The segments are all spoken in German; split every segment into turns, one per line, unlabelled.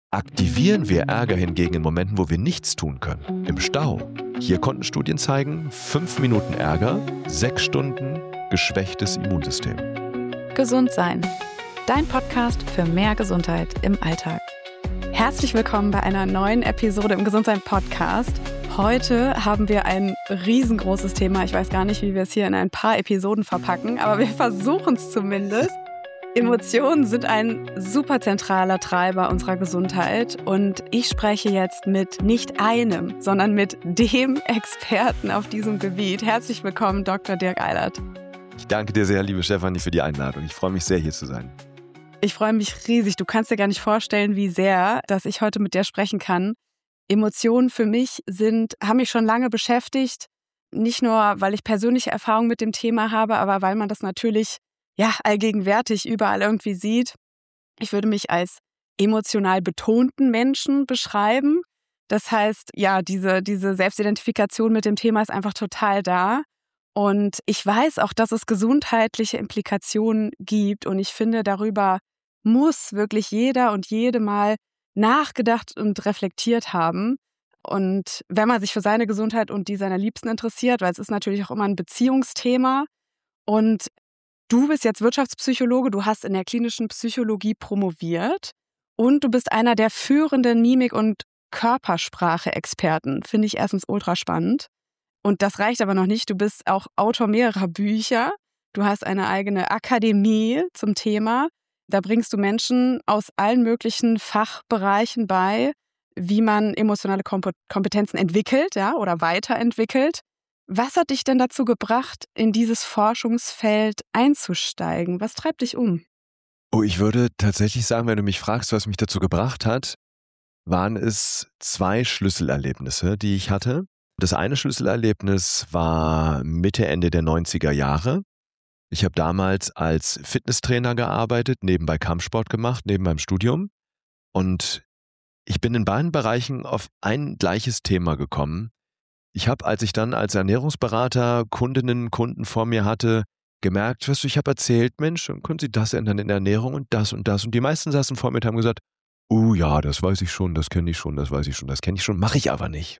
Aktivieren wir Ärger hingegen in Momenten, wo wir nichts tun können. Im Stau. Hier konnten Studien zeigen, 5 Minuten Ärger, 6 Stunden geschwächtes Immunsystem.
Gesund sein. Dein Podcast für mehr Gesundheit im Alltag. Herzlich willkommen bei einer neuen Episode im Gesundsein Podcast. Heute haben wir ein riesengroßes Thema. Ich weiß gar nicht, wie wir es hier in ein paar Episoden verpacken, aber wir versuchen es zumindest. Emotionen sind ein super zentraler Treiber unserer Gesundheit und ich spreche jetzt mit nicht einem, sondern mit dem Experten auf diesem Gebiet. Herzlich willkommen, Dr. Dirk Eilert.
Ich danke dir sehr, liebe Stefanie, für die Einladung. Ich freue mich sehr, hier zu sein.
Ich freue mich riesig. Du kannst dir gar nicht vorstellen, wie sehr, dass ich heute mit dir sprechen kann. Emotionen für mich haben mich schon lange beschäftigt. Nicht nur, weil ich persönliche Erfahrung mit dem Thema habe, aber weil man das natürlich allgegenwärtig überall irgendwie sieht. Ich würde mich als emotional betonten Menschen beschreiben. Das heißt, diese Selbstidentifikation mit dem Thema ist einfach total da. Und ich weiß auch, dass es gesundheitliche Implikationen gibt. Und ich finde, darüber muss wirklich jeder und jede mal nachgedacht und reflektiert haben. Und wenn man sich für seine Gesundheit und die seiner Liebsten interessiert, weil es ist natürlich auch immer ein Beziehungsthema. Und du bist jetzt Wirtschaftspsychologe, du hast in der klinischen Psychologie promoviert und du bist einer der führenden Mimik- und Körpersprache-Experten. Finde ich erstens ultra spannend. Und das reicht aber noch nicht. Du bist auch Autor mehrerer Bücher. Du hast eine eigene Akademie zum Thema. Da bringst du Menschen aus allen möglichen Fachbereichen bei, wie man emotionale Kompetenzen entwickelt, oder weiterentwickelt. Was hat dich denn dazu gebracht, in dieses Forschungsfeld einzusteigen? Was treibt dich um?
Oh, ich würde tatsächlich sagen, wenn du mich fragst, was mich dazu gebracht hat, waren es 2 Schlüsselerlebnisse, die ich hatte. Das eine Schlüsselerlebnis war Mitte, Ende der 90er Jahre. Ich habe damals als Fitnesstrainer gearbeitet, nebenbei Kampfsport gemacht, neben meinem Studium. Und ich bin in beiden Bereichen auf ein gleiches Thema gekommen. Ich habe, als ich dann als Ernährungsberater Kundinnen und Kunden vor mir hatte, gemerkt, ich habe erzählt, Mensch, dann können Sie das ändern in der Ernährung und das und das. Und die meisten saßen vor mir und haben gesagt, ja, das weiß ich schon, das kenne ich schon, das weiß ich schon, das kenne ich schon, mache ich aber nicht.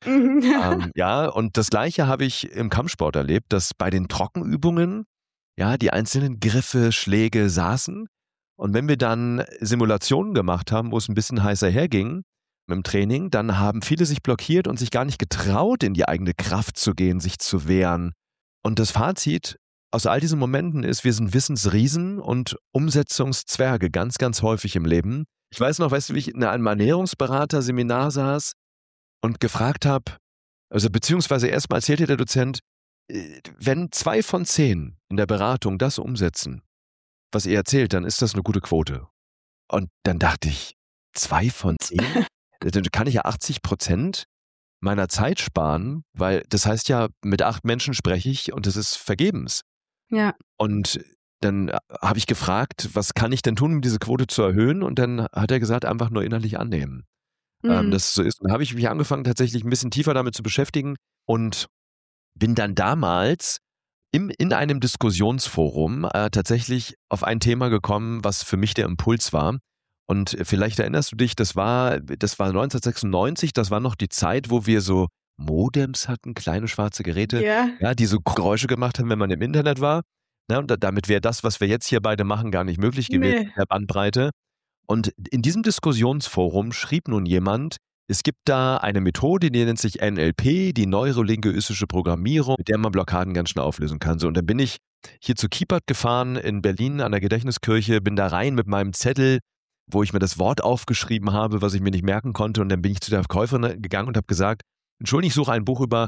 Und das Gleiche habe ich im Kampfsport erlebt, dass bei den Trockenübungen, die einzelnen Griffe, Schläge saßen. Und wenn wir dann Simulationen gemacht haben, wo es ein bisschen heißer herging, im Training, dann haben viele sich blockiert und sich gar nicht getraut, in die eigene Kraft zu gehen, sich zu wehren. Und das Fazit aus all diesen Momenten ist, wir sind Wissensriesen und Umsetzungszwerge ganz, ganz häufig im Leben. Ich weiß noch, wie ich in einem Ernährungsberater-Seminar saß und gefragt habe, beziehungsweise erstmal erzählte der Dozent, wenn 2 von 10 in der Beratung das umsetzen, was er erzählt, dann ist das eine gute Quote. Und dann dachte ich, 2 von 10? Dann kann ich ja 80% meiner Zeit sparen, weil das heißt ja, mit 8 Menschen spreche ich und das ist vergebens.
Ja.
Und dann habe ich gefragt, was kann ich denn tun, um diese Quote zu erhöhen? Und dann hat er gesagt, einfach nur innerlich annehmen. Das so ist. Und dann habe ich mich angefangen, tatsächlich ein bisschen tiefer damit zu beschäftigen und bin dann damals in einem Diskussionsforum tatsächlich auf ein Thema gekommen, was für mich der Impuls war. Und vielleicht erinnerst du dich, das war 1996, das war noch die Zeit, wo wir so Modems hatten, kleine schwarze Geräte, die so Geräusche gemacht haben, wenn man im Internet war. Und damit wäre das, was wir jetzt hier beide machen, gar nicht möglich gewesen in der Bandbreite. Und in diesem Diskussionsforum schrieb nun jemand, es gibt da eine Methode, die nennt sich NLP, die neurolinguistische Programmierung, mit der man Blockaden ganz schnell auflösen kann. So, und dann bin ich hier zu Kiepert gefahren in Berlin an der Gedächtniskirche, bin da rein mit meinem Zettel, wo ich mir das Wort aufgeschrieben habe, was ich mir nicht merken konnte. Und dann bin ich zu der Verkäuferin gegangen und habe gesagt, Entschuldigung, ich suche ein Buch über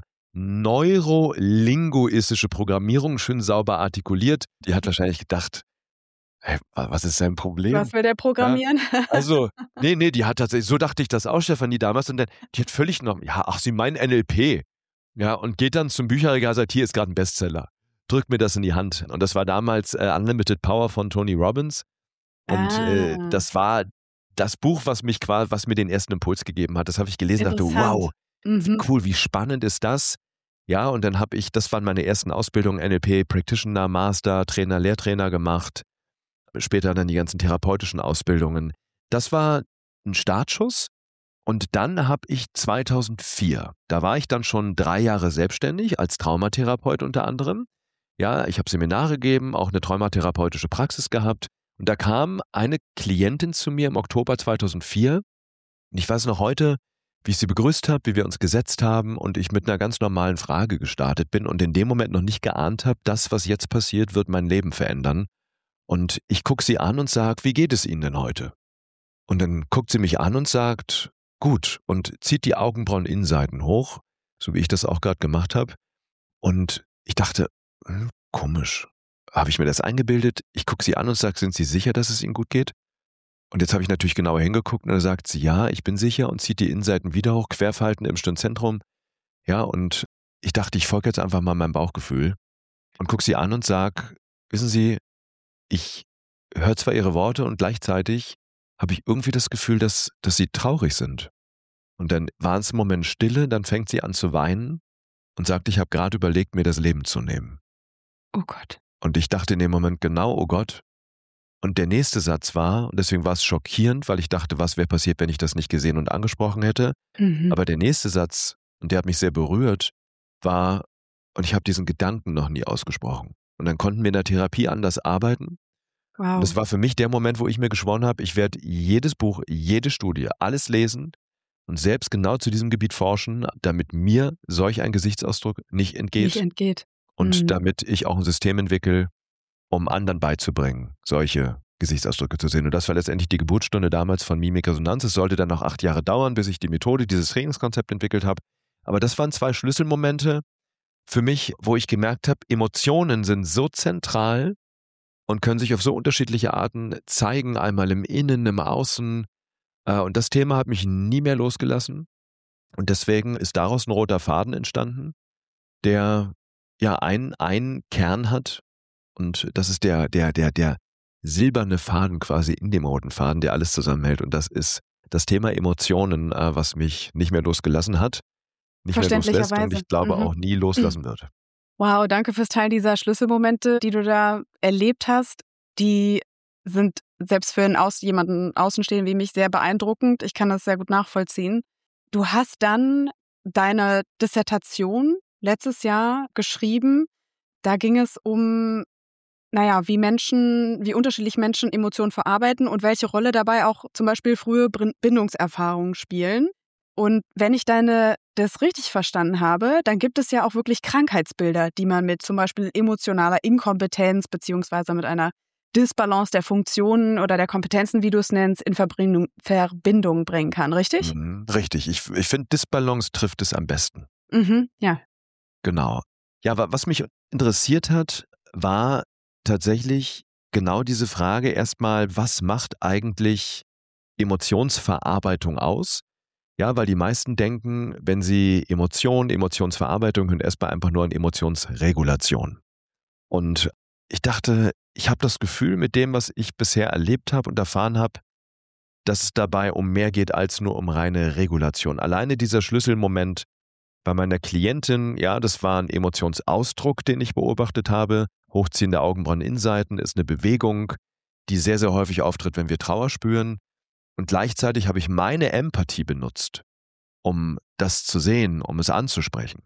neurolinguistische Programmierung, schön sauber artikuliert. Die hat wahrscheinlich gedacht, hey, was ist sein Problem?
Was will der programmieren?
Also, nee, die hat tatsächlich, so dachte ich das auch, Stefanie, damals. Und dann, die hat völlig noch, Sie meinen NLP. Ja, und geht dann zum Bücherregal und sagt, hier ist gerade ein Bestseller. Drückt mir das in die Hand. Und das war damals Unlimited Power von Tony Robbins. Und das war das Buch, was mir den ersten Impuls gegeben hat. Das habe ich gelesen und dachte, wow, wie cool, wie spannend ist das? Ja, und dann das waren meine ersten Ausbildungen, NLP, Practitioner, Master, Trainer, Lehrtrainer gemacht. Später dann die ganzen therapeutischen Ausbildungen. Das war ein Startschuss. Und dann habe ich 2004, da war ich dann schon 3 Jahre selbstständig als Traumatherapeut unter anderem. Ja, ich habe Seminare gegeben, auch eine traumatherapeutische Praxis gehabt. Und da kam eine Klientin zu mir im Oktober 2004. Und ich weiß noch heute, wie ich sie begrüßt habe, wie wir uns gesetzt haben und ich mit einer ganz normalen Frage gestartet bin und in dem Moment noch nicht geahnt habe, das, was jetzt passiert, wird mein Leben verändern. Und ich gucke sie an und sage, wie geht es Ihnen denn heute? Und dann guckt sie mich an und sagt, gut, und zieht die Augenbrauen-Innenseiten hoch, so wie ich das auch gerade gemacht habe. Und ich dachte, komisch, habe ich mir das eingebildet? Ich gucke sie an und sage, sind Sie sicher, dass es Ihnen gut geht? Und jetzt habe ich natürlich genauer hingeguckt und dann sagt sie, ja, ich bin sicher und zieht die Innenseiten wieder hoch, Querfalten im Stirnzentrum. Ja, und ich dachte, ich folge jetzt einfach mal meinem Bauchgefühl und gucke sie an und sage, wissen Sie, ich höre zwar Ihre Worte und gleichzeitig habe ich irgendwie das Gefühl, dass Sie traurig sind. Und dann war es im Moment Stille, dann fängt sie an zu weinen und sagt, ich habe gerade überlegt, mir das Leben zu nehmen.
Oh Gott.
Und ich dachte in dem Moment genau, oh Gott. Und der nächste Satz war, und deswegen war es schockierend, weil ich dachte, was wäre passiert, wenn ich das nicht gesehen und angesprochen hätte. Aber der nächste Satz, und der hat mich sehr berührt, war, und ich habe diesen Gedanken noch nie ausgesprochen. Und dann konnten wir in der Therapie anders arbeiten.
Wow.
Und das war für mich der Moment, wo ich mir geschworen habe, ich werde jedes Buch, jede Studie, alles lesen und selbst genau zu diesem Gebiet forschen, damit mir solch ein Gesichtsausdruck nicht entgeht. Und damit ich auch ein System entwickle, um anderen beizubringen, solche Gesichtsausdrücke zu sehen. Und das war letztendlich die Geburtsstunde damals von Mimikresonanz. Es sollte dann noch 8 Jahre dauern, bis ich die Methode, dieses Trainingskonzept entwickelt habe. Aber das waren 2 Schlüsselmomente für mich, wo ich gemerkt habe, Emotionen sind so zentral und können sich auf so unterschiedliche Arten zeigen, einmal im Innen, im Außen. Und das Thema hat mich nie mehr losgelassen. Und deswegen ist daraus ein roter Faden entstanden, der ja einen Kern hat. Und das ist der silberne Faden quasi in dem roten Faden, der alles zusammenhält. Und das ist das Thema Emotionen, was mich nicht mehr losgelassen hat, nicht mehr loslässt und ich glaube auch nie loslassen wird.
Wow, danke fürs Teilen dieser Schlüsselmomente, die du da erlebt hast. Die sind selbst für jemanden Außenstehenden wie mich sehr beeindruckend. Ich kann das sehr gut nachvollziehen. Du hast dann deine Dissertation letztes Jahr geschrieben. Da ging es um, wie unterschiedlich Menschen Emotionen verarbeiten und welche Rolle dabei auch zum Beispiel frühe Bindungserfahrungen spielen. Und wenn ich das richtig verstanden habe, dann gibt es ja auch wirklich Krankheitsbilder, die man mit zum Beispiel emotionaler Inkompetenz beziehungsweise mit einer Disbalance der Funktionen oder der Kompetenzen, wie du es nennst, in Verbindung bringen kann, richtig?
Richtig. Ich finde, Disbalance trifft es am besten.
Ja.
Genau. Ja, was mich interessiert hat, war tatsächlich genau diese Frage erstmal, was macht eigentlich Emotionsverarbeitung aus? Ja, weil die meisten denken, wenn sie Emotionsverarbeitung hören, erstmal einfach nur an Emotionsregulation. Und ich dachte, ich habe das Gefühl mit dem, was ich bisher erlebt habe und erfahren habe, dass es dabei um mehr geht als nur um reine Regulation. Alleine dieser Schlüsselmoment bei meiner Klientin, ja, das war ein Emotionsausdruck, den ich beobachtet habe. Hochziehen der Augenbrauen-Innenseiten ist eine Bewegung, die sehr, sehr häufig auftritt, wenn wir Trauer spüren. Und gleichzeitig habe ich meine Empathie benutzt, um das zu sehen, um es anzusprechen.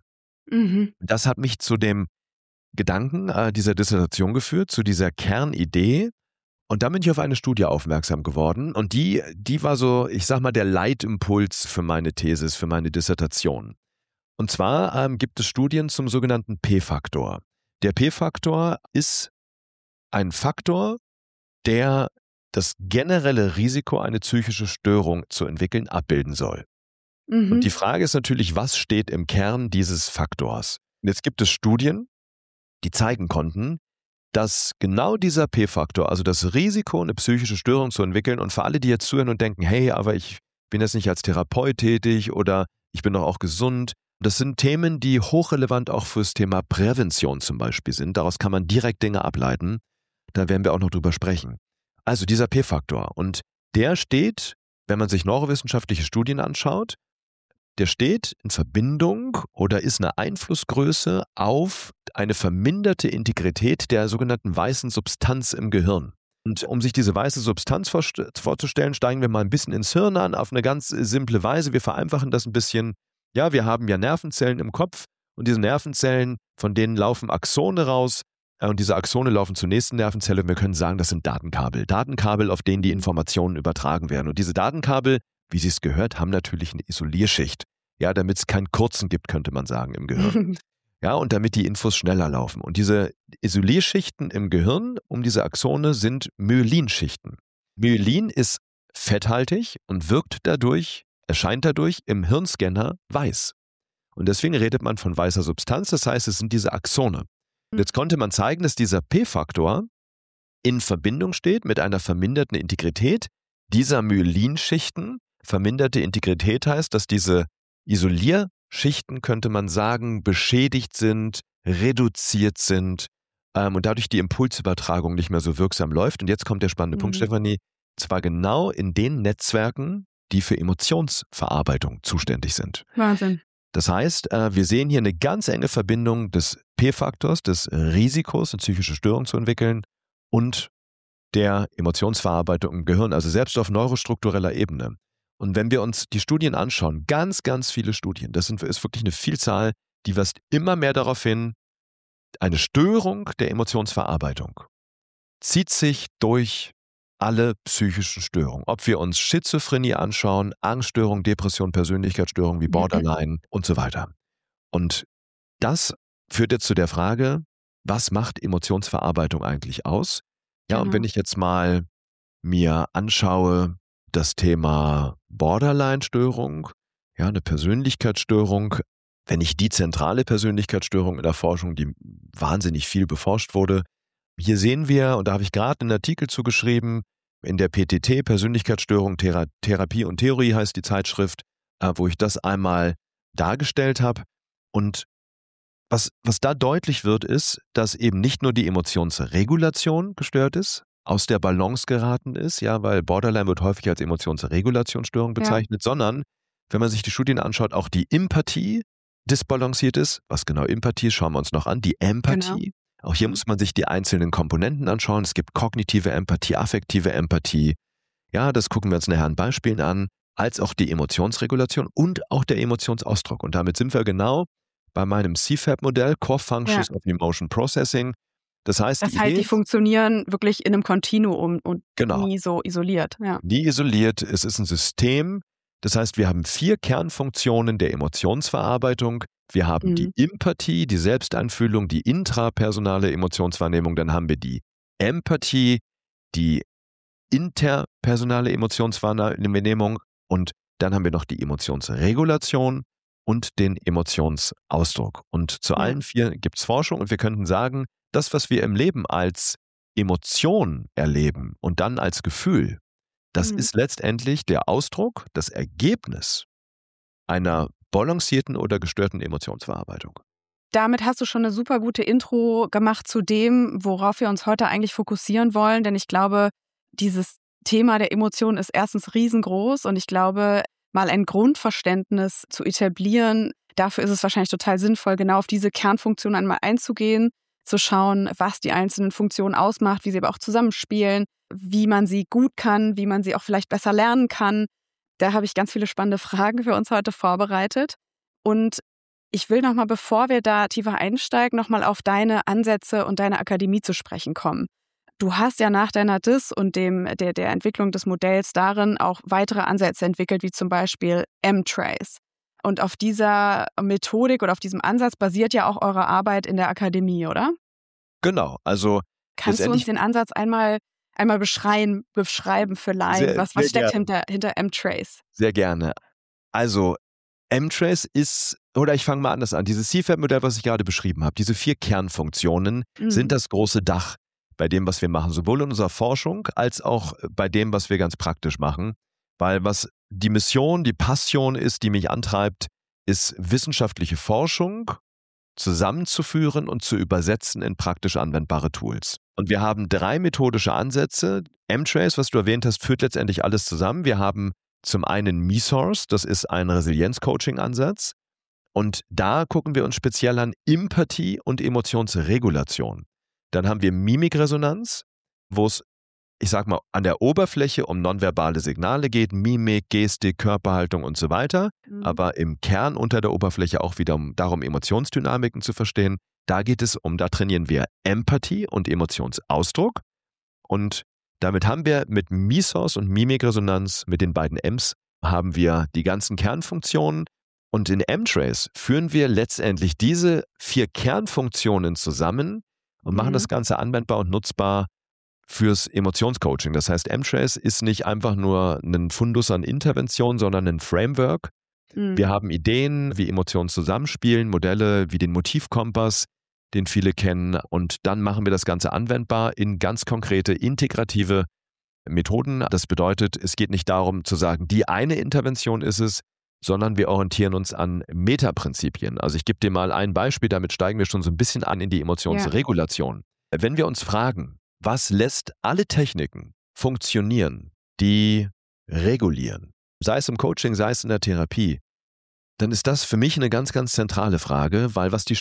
Das hat mich zu dem Gedanken dieser Dissertation geführt, zu dieser Kernidee. Und dann bin ich auf eine Studie aufmerksam geworden. Und die war so, ich sag mal, der Leitimpuls für meine Thesis, für meine Dissertation. Und zwar gibt es Studien zum sogenannten P-Faktor. Der P-Faktor ist ein Faktor, der das generelle Risiko, eine psychische Störung zu entwickeln, abbilden soll. Und die Frage ist natürlich, was steht im Kern dieses Faktors? Und jetzt gibt es Studien, die zeigen konnten, dass genau dieser P-Faktor, also das Risiko, eine psychische Störung zu entwickeln, und für alle, die jetzt zuhören und denken, hey, aber ich bin jetzt nicht als Therapeut tätig oder ich bin doch auch gesund, das sind Themen, die hochrelevant auch fürs Thema Prävention zum Beispiel sind. Daraus kann man direkt Dinge ableiten. Da werden wir auch noch drüber sprechen. Also dieser P-Faktor. Und der steht, wenn man sich neurowissenschaftliche Studien anschaut, der steht in Verbindung oder ist eine Einflussgröße auf eine verminderte Integrität der sogenannten weißen Substanz im Gehirn. Und um sich diese weiße Substanz vorzustellen, steigen wir mal ein bisschen ins Hirn an, auf eine ganz simple Weise. Wir vereinfachen das ein bisschen. Ja, wir haben ja Nervenzellen im Kopf und diese Nervenzellen, von denen laufen Axone raus und diese Axone laufen zur nächsten Nervenzelle und wir können sagen, das sind Datenkabel. Datenkabel, auf denen die Informationen übertragen werden. Und diese Datenkabel, wie Sie es gehört, haben natürlich eine Isolierschicht. Ja, damit es keinen Kurzen gibt, könnte man sagen, im Gehirn. Ja, und damit die Infos schneller laufen. Und diese Isolierschichten im Gehirn um diese Axone sind Myelinschichten. Myelin ist fetthaltig und erscheint dadurch im Hirnscanner weiß. Und deswegen redet man von weißer Substanz, das heißt, es sind diese Axone. Und jetzt konnte man zeigen, dass dieser P-Faktor in Verbindung steht mit einer verminderten Integrität dieser Myelinschichten. Verminderte Integrität heißt, dass diese Isolierschichten, könnte man sagen, beschädigt sind, reduziert sind und dadurch die Impulsübertragung nicht mehr so wirksam läuft. Und jetzt kommt der spannende Punkt, Stefanie, zwar genau in den Netzwerken, die für Emotionsverarbeitung zuständig sind.
Wahnsinn.
Das heißt, wir sehen hier eine ganz enge Verbindung des P-Faktors, des Risikos, eine psychische Störung zu entwickeln und der Emotionsverarbeitung im Gehirn, also selbst auf neurostruktureller Ebene. Und wenn wir uns die Studien anschauen, ganz, ganz viele Studien, ist wirklich eine Vielzahl, die weist immer mehr darauf hin, eine Störung der Emotionsverarbeitung zieht sich durch alle psychischen Störungen. Ob wir uns Schizophrenie anschauen, Angststörung, Depression, Persönlichkeitsstörungen wie Borderline und so weiter. Und das führt jetzt zu der Frage, was macht Emotionsverarbeitung eigentlich aus? Ja, und wenn ich jetzt mal mir anschaue, das Thema Borderline-Störung, ja, eine Persönlichkeitsstörung, wenn nicht die zentrale Persönlichkeitsstörung in der Forschung, die wahnsinnig viel beforscht wurde. Hier sehen wir, und da habe ich gerade einen Artikel zugeschrieben, in der PTT, Persönlichkeitsstörung, Therapie und Theorie heißt die Zeitschrift, wo ich das einmal dargestellt habe. Und was da deutlich wird, ist, dass eben nicht nur die Emotionsregulation gestört ist, aus der Balance geraten ist, ja, weil Borderline wird häufig als Emotionsregulationsstörung bezeichnet, sondern, wenn man sich die Studien anschaut, auch die Empathie disbalanciert ist. Was genau Empathie ist, schauen wir uns noch an. Die Empathie. Genau. Auch hier muss man sich die einzelnen Komponenten anschauen. Es gibt kognitive Empathie, affektive Empathie. Ja, das gucken wir uns nachher an Beispielen an, als auch die Emotionsregulation und auch der Emotionsausdruck. Und damit sind wir genau bei meinem CFAB-Modell, Core Functions of Emotion Processing. Das heißt,
die funktionieren wirklich in einem Kontinuum und nie so isoliert. Ja.
Nie isoliert. Es ist ein System. Das heißt, wir haben 4 Kernfunktionen der Emotionsverarbeitung. Wir haben die Empathie, die Selbsteinfühlung, die intrapersonale Emotionswahrnehmung. Dann haben wir die Empathie, die interpersonale Emotionswahrnehmung. Und dann haben wir noch die Emotionsregulation und den Emotionsausdruck. Und zu allen 4 gibt es Forschung. Und wir könnten sagen, das, was wir im Leben als Emotion erleben und dann als Gefühl, das ist letztendlich der Ausdruck, das Ergebnis einer balancierten oder gestörten Emotionsverarbeitung.
Damit hast du schon eine super gute Intro gemacht zu dem, worauf wir uns heute eigentlich fokussieren wollen. Denn ich glaube, dieses Thema der Emotionen ist erstens riesengroß und ich glaube, mal ein Grundverständnis zu etablieren, dafür ist es wahrscheinlich total sinnvoll, genau auf diese Kernfunktion einmal einzugehen, zu schauen, was die einzelnen Funktionen ausmacht, wie sie aber auch zusammenspielen, wie man sie gut kann, wie man sie auch vielleicht besser lernen kann. Da habe ich ganz viele spannende Fragen für uns heute vorbereitet. Und ich will nochmal, bevor wir da tiefer einsteigen, nochmal auf deine Ansätze und deine Akademie zu sprechen kommen. Du hast ja nach deiner DIS und der Entwicklung des Modells darin auch weitere Ansätze entwickelt, wie zum Beispiel M-Trace. Und auf dieser Methodik oder auf diesem Ansatz basiert ja auch eure Arbeit in der Akademie, oder?
Genau, also
kannst du uns den Ansatz einmal beschreiben für Laien? Was steckt hinter M-Trace?
Sehr gerne. Also M-Trace ist, oder ich fange mal anders an, dieses CFAB-Modell, was ich gerade beschrieben habe, diese 4 Kernfunktionen sind das große Dach bei dem, was wir machen, sowohl in unserer Forschung als auch bei dem, was wir ganz praktisch machen. Weil was die Mission, die Passion ist, die mich antreibt, ist wissenschaftliche Forschung zusammenzuführen und zu übersetzen in praktisch anwendbare Tools. Und wir haben 3 methodische Ansätze. M-Trace, was du erwähnt hast, führt letztendlich alles zusammen. Wir haben zum einen MeSource, das ist ein Resilienz-Coaching-Ansatz. Und da gucken wir uns speziell an Empathie und Emotionsregulation. Dann haben wir Mimikresonanz, wo es ich sag mal, an der Oberfläche um nonverbale Signale geht, Mimik, Gestik, Körperhaltung und so weiter, aber im Kern unter der Oberfläche auch wieder darum, Emotionsdynamiken zu verstehen. Da trainieren wir Empathie und Emotionsausdruck und damit haben wir mit Mesos und Mimikresonanz, mit den beiden M's, haben wir die ganzen Kernfunktionen und in M-Trace führen wir letztendlich diese 4 Kernfunktionen zusammen und machen das Ganze anwendbar und nutzbar fürs Emotionscoaching. Das heißt, M-Trace ist nicht einfach nur ein Fundus an Intervention, sondern ein Framework. Wir haben Ideen, wie Emotionen zusammenspielen, Modelle wie den Motivkompass, den viele kennen, und dann machen wir das Ganze anwendbar in ganz konkrete, integrative Methoden. Das bedeutet, es geht nicht darum zu sagen, die eine Intervention ist es, sondern wir orientieren uns an Metaprinzipien. Also ich gebe dir mal ein Beispiel, damit steigen wir schon so ein bisschen an in die Emotionsregulation. Wenn wir uns fragen, was lässt alle Techniken funktionieren, die regulieren, sei es im Coaching, sei es in der Therapie, dann ist das für mich eine ganz, ganz zentrale Frage, weil was die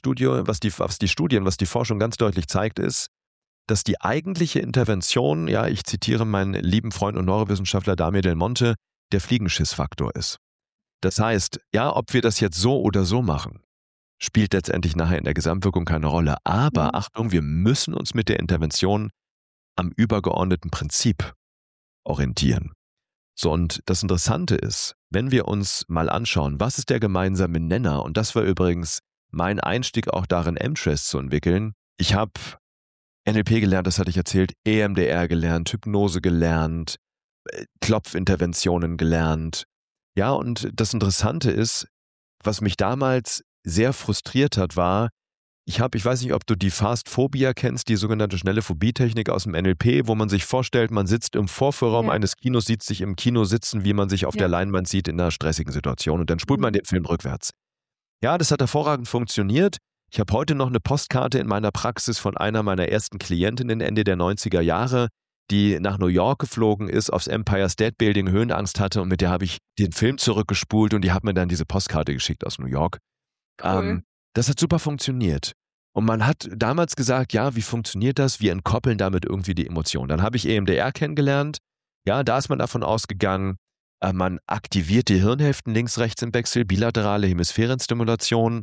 Forschung ganz deutlich zeigt, ist, dass die eigentliche Intervention, ja, ich zitiere meinen lieben Freund und Neurowissenschaftler Damir Del Monte, der Fliegenschissfaktor ist. Das heißt, ja, ob wir das jetzt so oder so machen, spielt letztendlich nachher in der Gesamtwirkung keine Rolle. Aber Achtung, wir müssen uns mit der Intervention am übergeordneten Prinzip orientieren. So, und das Interessante ist, wenn wir uns mal anschauen, was ist der gemeinsame Nenner, und das war übrigens mein Einstieg auch darin, M-Trace zu entwickeln. Ich habe NLP gelernt, das hatte ich erzählt, EMDR gelernt, Hypnose gelernt, Klopfinterventionen gelernt. Ja, und das Interessante ist, was mich damals sehr frustriert hat, war, ich weiß nicht, ob du die Fast Phobia kennst, die sogenannte schnelle Phobie-Technik aus dem NLP, wo man sich vorstellt, man sitzt im Vorführraum eines Kinos, sieht sich im Kino sitzen, wie man sich auf der Leinwand sieht in einer stressigen Situation, und dann spult man den Film rückwärts. Ja, das hat hervorragend funktioniert. Ich habe heute noch eine Postkarte in meiner Praxis von einer meiner ersten Klientinnen Ende der 90er Jahre, die nach New York geflogen ist, aufs Empire State Building, Höhenangst hatte, und mit der habe ich den Film zurückgespult und die hat mir dann diese Postkarte geschickt aus New York.
Cool.
Das hat super funktioniert. Und man hat damals gesagt, ja, wie funktioniert das? Wir entkoppeln damit irgendwie die Emotionen. Dann habe ich EMDR kennengelernt. Ja, da ist man davon ausgegangen, man aktiviert die Hirnhälften links-rechts im Wechsel, bilaterale Hemisphärenstimulation.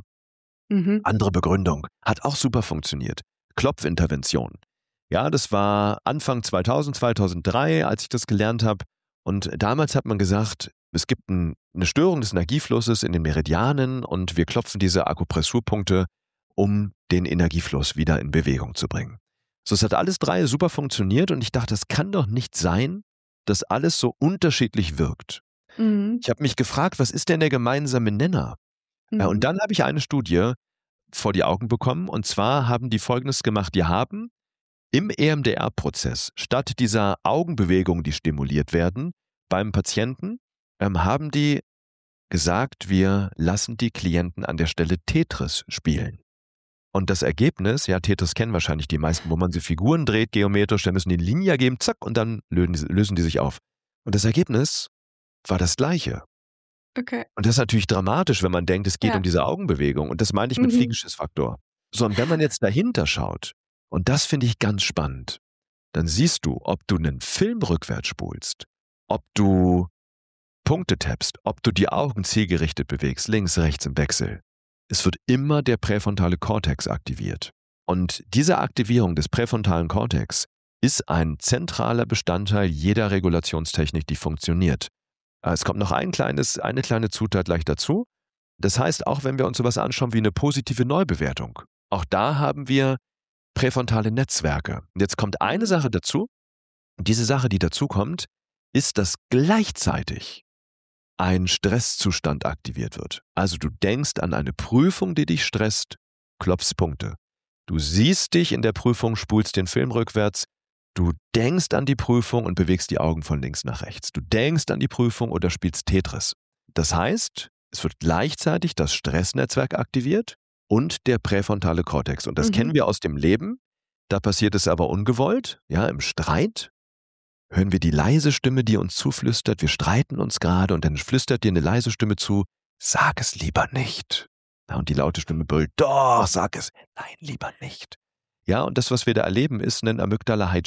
Andere Begründung. Hat auch super funktioniert. Klopfintervention. Ja, das war Anfang 2000, 2003, als ich das gelernt habe. Und damals hat man gesagt, es gibt eine Störung des Energieflusses in den Meridianen und wir klopfen diese Akupressurpunkte, um den Energiefluss wieder in Bewegung zu bringen. So, es hat alles 3 super funktioniert und ich dachte, das kann doch nicht sein, dass alles so unterschiedlich wirkt. Ich habe mich gefragt, was ist denn der gemeinsame Nenner? Ja, und dann habe ich eine Studie vor die Augen bekommen, und zwar haben die Folgendes gemacht. Die haben im EMDR-Prozess statt dieser Augenbewegungen, die stimuliert werden, beim Patienten, haben die gesagt, wir lassen die Klienten an der Stelle Tetris spielen. Und das Ergebnis, ja, Tetris kennen wahrscheinlich die meisten, wo man so Figuren dreht, geometrisch, dann müssen die eine Linie geben, zack, und dann lösen die sich auf. Und das Ergebnis war das gleiche.
Okay.
Und das ist natürlich dramatisch, wenn man denkt, es geht um diese Augenbewegung. Und das meinte ich mit Fliegenschissfaktor. So, und wenn man jetzt dahinter schaut, und das finde ich ganz spannend, dann siehst du, ob du einen Film rückwärts spulst, ob du Punkte tappst, ob du die Augen zielgerichtet bewegst, links, rechts im Wechsel. Es wird immer der präfrontale Kortex aktiviert. Und diese Aktivierung des präfrontalen Kortex ist ein zentraler Bestandteil jeder Regulationstechnik, die funktioniert. Es kommt noch eine kleine Zutat gleich dazu. Das heißt, auch wenn wir uns sowas anschauen wie eine positive Neubewertung, auch da haben wir präfrontale Netzwerke. Und jetzt kommt eine Sache dazu. Und diese Sache, die dazu kommt, ist, dass gleichzeitig ein Stresszustand aktiviert wird. Also du denkst an eine Prüfung, die dich stresst, klopfst Punkte. Du siehst dich in der Prüfung, spulst den Film rückwärts. Du denkst an die Prüfung und bewegst die Augen von links nach rechts. Du denkst an die Prüfung oder spielst Tetris. Das heißt, es wird gleichzeitig das Stressnetzwerk aktiviert und der präfrontale Kortex. Und das kennen wir aus dem Leben. Da passiert es aber ungewollt. Ja, im Streit hören wir die leise Stimme, die uns zuflüstert. Wir streiten uns gerade und dann flüstert dir eine leise Stimme zu, sag es lieber nicht. Ja, und die laute Stimme brüllt, doch, sag es. Nein, lieber nicht. Ja, und das, was wir da erleben, ist ein Amygdala-Hijack.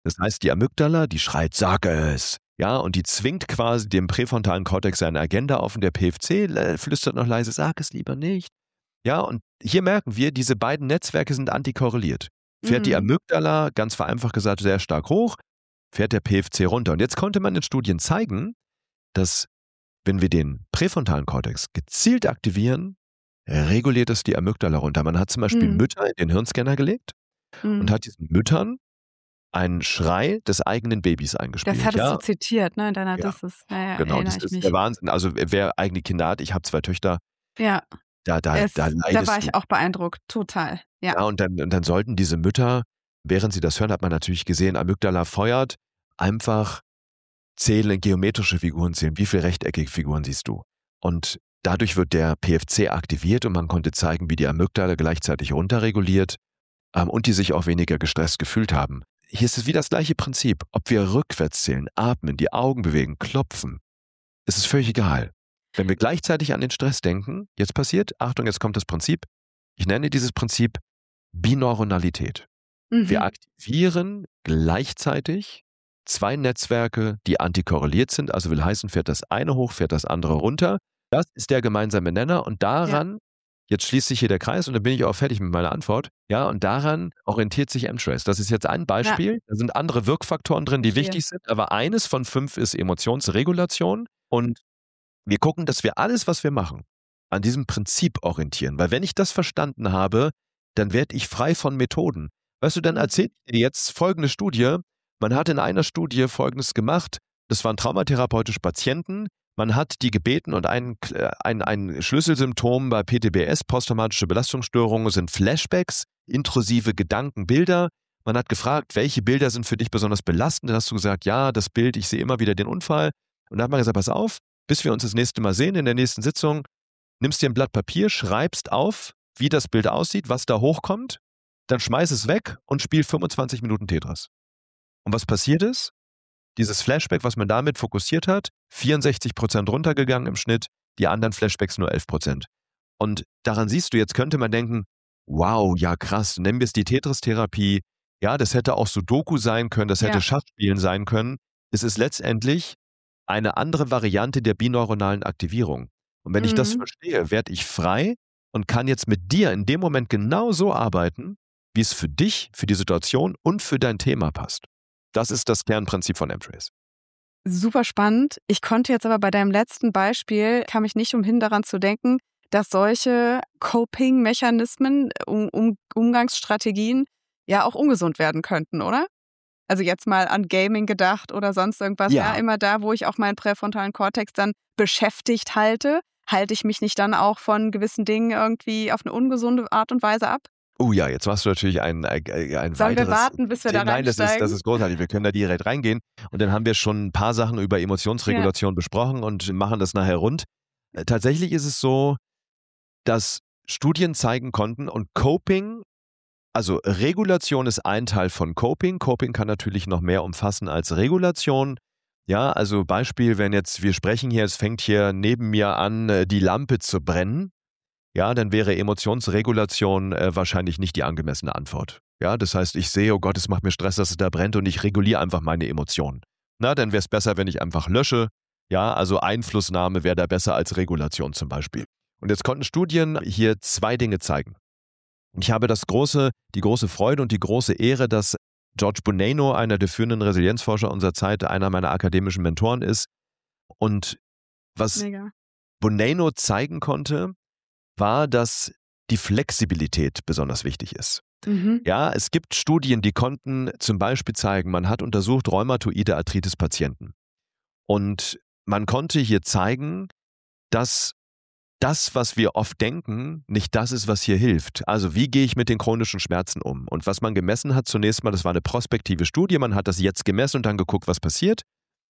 Das heißt, die Amygdala, die schreit, sag es. Ja, und die zwingt quasi dem präfrontalen Kortex seine Agenda auf und der PFC flüstert noch leise, sag es lieber nicht. Ja, und hier merken wir, diese beiden Netzwerke sind antikorreliert. Fährt die Amygdala, ganz vereinfacht gesagt, sehr stark hoch, fährt der PFC runter. Und jetzt konnte man in Studien zeigen, dass wenn wir den präfrontalen Kortex gezielt aktivieren, reguliert es die Amygdala runter. Man hat zum Beispiel Mütter in den Hirnscanner gelegt und hat diesen Müttern einen Schrei des eigenen Babys eingespielt.
Das hattest du zitiert, ne, in deiner Disses.
Ja, genau, das ist der Wahnsinn. Also wer eigene Kinder hat, ich habe 2 Töchter,
ja.
Da
war ich auch beeindruckt, total. Ja,
und dann sollten diese Mütter, während sie das hören, hat man natürlich gesehen, Amygdala feuert, einfach zählen, geometrische Figuren zählen. Wie viele rechteckige Figuren siehst du? Und dadurch wird der PFC aktiviert und man konnte zeigen, wie die Amygdala gleichzeitig runterreguliert und die sich auch weniger gestresst gefühlt haben. Hier ist es wie das gleiche Prinzip. Ob wir rückwärts zählen, atmen, die Augen bewegen, klopfen, es ist völlig egal. Wenn wir gleichzeitig an den Stress denken, jetzt passiert, Achtung, jetzt kommt das Prinzip, ich nenne dieses Prinzip Bineuronalität. Wir aktivieren gleichzeitig 2 Netzwerke, die antikorreliert sind, also will heißen, fährt das eine hoch, fährt das andere runter. Das ist der gemeinsame Nenner und daran, jetzt schließt sich hier der Kreis und dann bin ich auch fertig mit meiner Antwort, ja, und daran orientiert sich M-Trace. Das ist jetzt ein Beispiel, da sind andere Wirkfaktoren drin, die wichtig sind, aber eines von 5 ist Emotionsregulation und wir gucken, dass wir alles, was wir machen, an diesem Prinzip orientieren. Weil wenn ich das verstanden habe, dann werde ich frei von Methoden. Weißt du, dann erzählt dir jetzt folgende Studie. Man hat in einer Studie Folgendes gemacht. Das waren traumatherapeutische Patienten. Man hat die gebeten und ein Schlüsselsymptom bei PTBS, posttraumatische Belastungsstörungen, sind Flashbacks, intrusive Gedanken, Bilder. Man hat gefragt, welche Bilder sind für dich besonders belastend? Dann hast du gesagt, ja, das Bild, ich sehe immer wieder den Unfall. Und dann hat man gesagt, pass auf, bis wir uns das nächste Mal sehen in der nächsten Sitzung, nimmst dir ein Blatt Papier, schreibst auf, wie das Bild aussieht, was da hochkommt, dann schmeiß es weg und spiel 25 Minuten Tetris. Und was passiert ist? Dieses Flashback, was man damit fokussiert hat, 64% runtergegangen im Schnitt, die anderen Flashbacks nur 11%. Und daran siehst du, jetzt könnte man denken, wow, ja krass, nennen wir es die Tetris-Therapie. Ja, das hätte auch Sudoku sein können, das hätte Schachspielen sein können. Es ist letztendlich eine andere Variante der bineuronalen Aktivierung. Und wenn ich das verstehe, werde ich frei und kann jetzt mit dir in dem Moment genau so arbeiten, wie es für dich, für die Situation und für dein Thema passt. Das ist das Kernprinzip von M-Trace.
Super spannend. Ich konnte jetzt aber bei deinem letzten Beispiel, kam ich nicht umhin daran zu denken, dass solche Coping-Mechanismen, Umgangsstrategien ja auch ungesund werden könnten, oder? Also jetzt mal an Gaming gedacht oder sonst irgendwas. Ja, immer da, wo ich auch meinen präfrontalen Kortex dann beschäftigt halte ich mich nicht dann auch von gewissen Dingen irgendwie auf eine ungesunde Art und Weise ab?
Oh ja, jetzt machst du natürlich ein weiteres...
Sollen wir warten, bis wir da reinsteigen?
Nein, das ist großartig. Wir können da direkt reingehen. Und dann haben wir schon ein paar Sachen über Emotionsregulation besprochen und machen das nachher rund. Tatsächlich ist es so, dass Studien zeigen konnten und Coping, also Regulation ist ein Teil von Coping. Coping kann natürlich noch mehr umfassen als Regulation. Ja, also Beispiel, wenn jetzt wir sprechen hier, es fängt hier neben mir an, die Lampe zu brennen. Ja, dann wäre Emotionsregulation wahrscheinlich nicht die angemessene Antwort. Ja, das heißt, ich sehe, oh Gott, es macht mir Stress, dass es da brennt und ich reguliere einfach meine Emotionen. Na, dann wäre es besser, wenn ich einfach lösche. Ja, also Einflussnahme wäre da besser als Regulation zum Beispiel. Und jetzt konnten Studien hier 2 Dinge zeigen. Ich habe die große Freude und die große Ehre, dass George Bonanno, einer der führenden Resilienzforscher unserer Zeit, einer meiner akademischen Mentoren ist. Und was Bonanno zeigen konnte, war, dass die Flexibilität besonders wichtig ist. Ja, es gibt Studien, die konnten zum Beispiel zeigen, man hat untersucht rheumatoide Arthritis-Patienten. Und man konnte hier zeigen, dass das, was wir oft denken, nicht das ist, was hier hilft. Also wie gehe ich mit den chronischen Schmerzen um? Und was man gemessen hat zunächst mal, das war eine prospektive Studie, man hat das jetzt gemessen und dann geguckt, was passiert.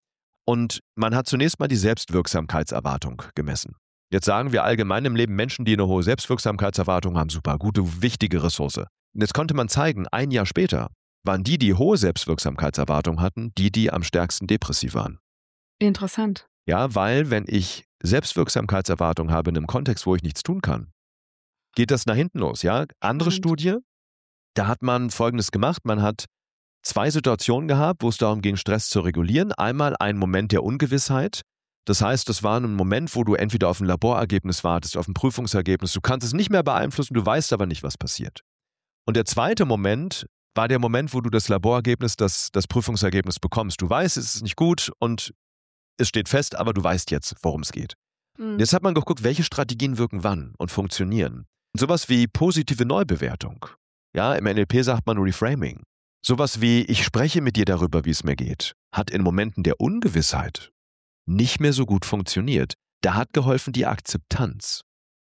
Und man hat zunächst mal die Selbstwirksamkeitserwartung gemessen. Jetzt sagen wir allgemein im Leben, Menschen, die eine hohe Selbstwirksamkeitserwartung haben, super, gute, wichtige Ressource. Und jetzt konnte man zeigen, ein Jahr später waren die hohe Selbstwirksamkeitserwartung hatten, die am stärksten depressiv waren.
Interessant.
Ja, weil wenn ich Selbstwirksamkeitserwartung habe in einem Kontext, wo ich nichts tun kann, geht das nach hinten los. Ja, andere Studie, da hat man Folgendes gemacht, man hat 2 Situationen gehabt, wo es darum ging, Stress zu regulieren. Einmal ein Moment der Ungewissheit. Das heißt, das war ein Moment, wo du entweder auf ein Laborergebnis wartest, auf ein Prüfungsergebnis. Du kannst es nicht mehr beeinflussen, du weißt aber nicht, was passiert. Und der zweite Moment war der Moment, wo du das Laborergebnis, das Prüfungsergebnis bekommst. Du weißt, es ist nicht gut und es steht fest, aber du weißt jetzt, worum es geht. Jetzt hat man geguckt, welche Strategien wirken wann und funktionieren. Und sowas wie positive Neubewertung. Ja, im NLP sagt man Reframing. Sowas wie, ich spreche mit dir darüber, wie es mir geht, hat in Momenten der Ungewissheit nicht mehr so gut funktioniert. Da hat geholfen die Akzeptanz.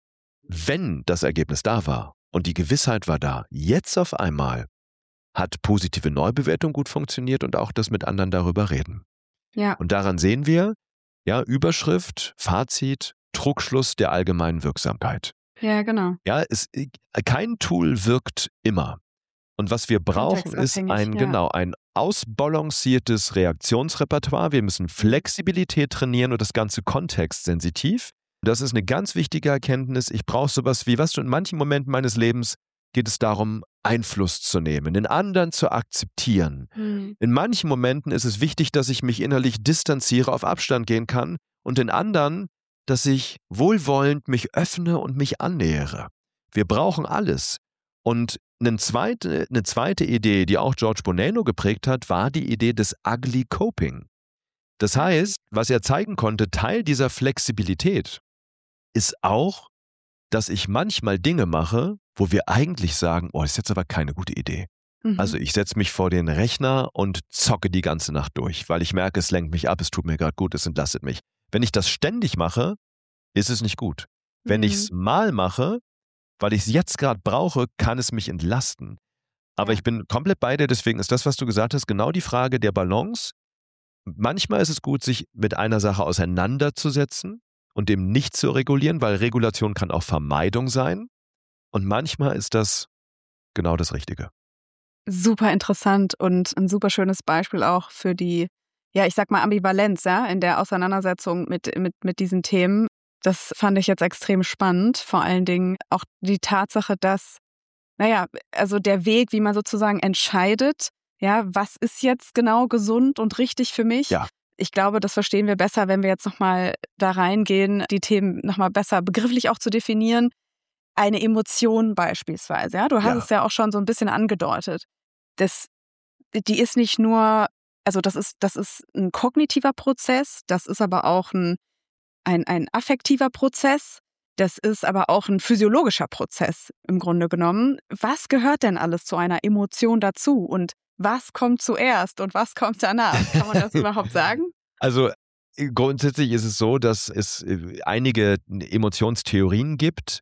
Wenn das Ergebnis da war und die Gewissheit war da, jetzt auf einmal hat positive Neubewertung gut funktioniert und auch das mit anderen darüber reden.
Ja.
Und daran sehen wir, ja, Überschrift, Fazit, Trugschluss der allgemeinen Wirksamkeit.
Ja, genau.
Ja, kein Tool wirkt immer. Und was wir brauchen, ist ein ausbalanciertes Reaktionsrepertoire. Wir müssen Flexibilität trainieren und das Ganze kontextsensitiv. Das ist eine ganz wichtige Erkenntnis. Ich brauche sowas wie, in manchen Momenten meines Lebens geht es darum, Einfluss zu nehmen, den anderen zu akzeptieren. In manchen Momenten ist es wichtig, dass ich mich innerlich distanziere, auf Abstand gehen kann und in anderen, dass ich wohlwollend mich öffne und mich annähere. Wir brauchen alles. Und eine zweite Idee, die auch George Bonanno geprägt hat, war die Idee des Ugly Coping. Das heißt, was er zeigen konnte, Teil dieser Flexibilität ist auch, dass ich manchmal Dinge mache, wo wir eigentlich sagen, das ist jetzt aber keine gute Idee. Also ich setze mich vor den Rechner und zocke die ganze Nacht durch, weil ich merke, es lenkt mich ab, es tut mir gerade gut, es entlastet mich. Wenn ich das ständig mache, ist es nicht gut. Wenn ich es mal mache, weil ich es jetzt gerade brauche, kann es mich entlasten. Aber ich bin komplett bei dir, deswegen ist das, was du gesagt hast, genau die Frage der Balance. Manchmal ist es gut, sich mit einer Sache auseinanderzusetzen und dem nicht zu regulieren, weil Regulation kann auch Vermeidung sein. Und manchmal ist das genau das Richtige.
Super interessant und ein super schönes Beispiel auch für die, ich sag mal Ambivalenz, in der Auseinandersetzung mit diesen Themen. Das fand ich jetzt extrem spannend. Vor allen Dingen auch die Tatsache, dass, also der Weg, wie man sozusagen entscheidet, was ist jetzt genau gesund und richtig für mich?
Ja.
Ich glaube, das verstehen wir besser, wenn wir jetzt nochmal da reingehen, die Themen nochmal besser begrifflich auch zu definieren. Eine Emotion beispielsweise, du hast es ja auch schon so ein bisschen angedeutet. Die ist nicht nur, also das ist ein kognitiver Prozess, das ist aber auch ein affektiver Prozess, das ist aber auch ein physiologischer Prozess im Grunde genommen. Was gehört denn alles zu einer Emotion dazu und was kommt zuerst und was kommt danach? Kann man das überhaupt sagen?
Also grundsätzlich ist es so, dass es einige Emotionstheorien gibt